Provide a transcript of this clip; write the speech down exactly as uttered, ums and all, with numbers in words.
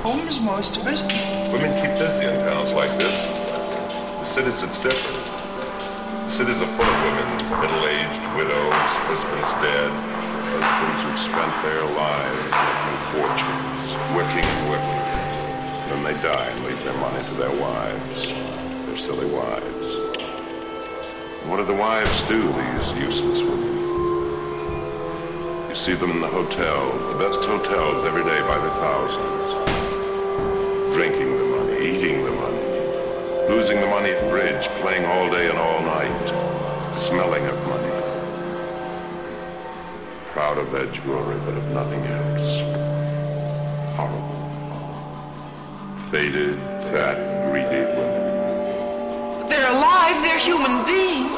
homes, most tourists. Women keep busy in towns like this. The cities, it's different. The cities are full of women, middle-aged widows, husbands dead, husbands who've spent their lives making fortunes, working and working. Then they die and leave their money to their wives, their silly wives. And what do the wives do, these useless women? You see them in the hotels, the best hotels every day by the thousands, drinking the money, eating the money, losing the money at bridge, playing all day and all night, smelling of money, proud of their jewelry but of nothing else. Horrible. Faded, fat, greedy women. They're alive, they're human beings.